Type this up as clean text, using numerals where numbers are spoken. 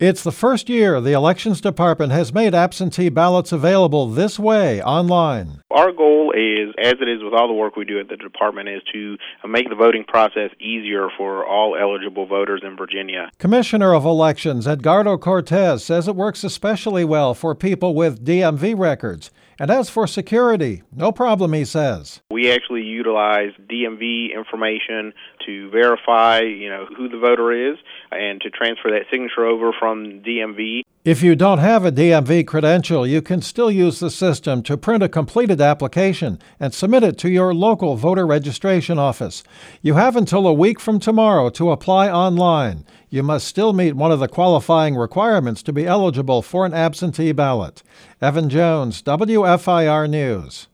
It's the first year the Elections Department has made absentee ballots available this way, online. Our goal is, as it is with all the work we do at the department, is to make the voting process easier for all eligible voters in Virginia. Commissioner of Elections Edgardo Cortez says it works especially well for people with DMV records. And as for security, no problem, he says. We actually utilize DMV information to verify, who the voter is and to transfer that signature over from DMV. If you don't have a DMV credential, you can still use the system to print a completed application and submit it to your local voter registration office. You have until a week from tomorrow to apply online. You must still meet one of the qualifying requirements to be eligible for an absentee ballot. Evan Jones, WFIR News.